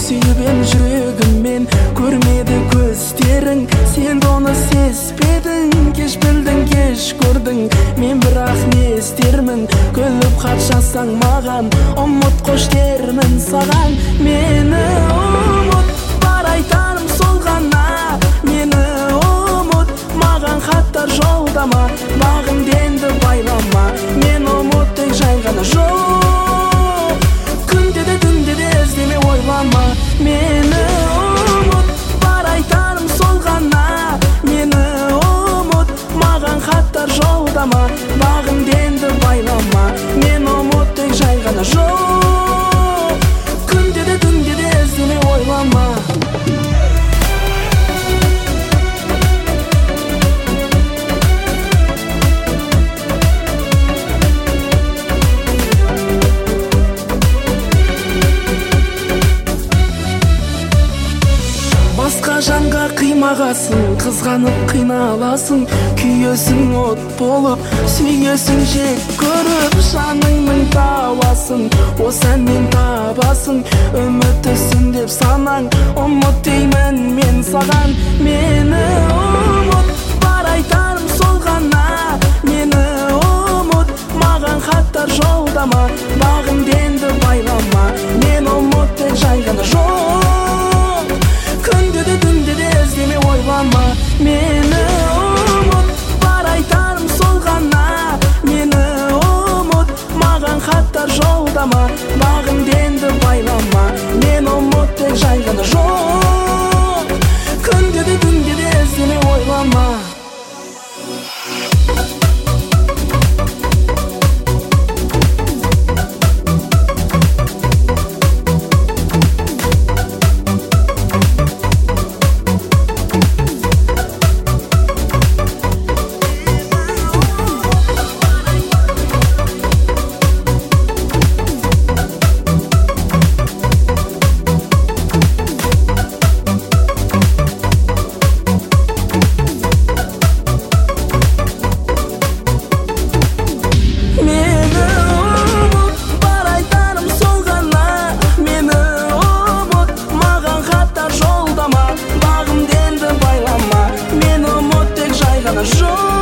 сүйген жүрегіммен көрмеді көздерің, сен оны сезбедің, кеш білдің, кеш көрдің. Мен бірақ не істермін, күліп хат жазсаң маған, ұмыт қош дермін саған. Мені ұмыт, бар айтарым сол ғана. Мені ұмыт, маған хаттар жолдама, бағымды енді байлама. Мен ұмыт тек жай ғана жоқ, күнде де түнде де іздеме ойлама. Мені ұмыт, бар айтарым сол ғана. Мені ұмыт, маған хаттар жолдама, бағымды енді байлама. Мен ұмыт тек жай ғана жоқ, күнде де түнде де іздеме ойлама. Басқа жанға қимағасың, қызғанып қиналасың, күйесің от болып, сүйесің жек көріп, жаныңның табасын, осы әннен табасың. Үміттісің деп санаң, ұмыт деймін мен саған. Мені ұмыт, бар айтарым сол ғана. Мені ұмыт, маған хаттар жолдама, бағымды енді байлама. Мен ұмыт тек жай ғана жоқ, күнде де түнде де іздеме ойлама. Мені ұмыт, бар айтарым сол ғана. Мені ұмыт, маған хаттар жолдама, бағымды енді байлама. Мен ұмыт тек жай ғана жоқ, күнде де түнде де іздеме ойлама. Жо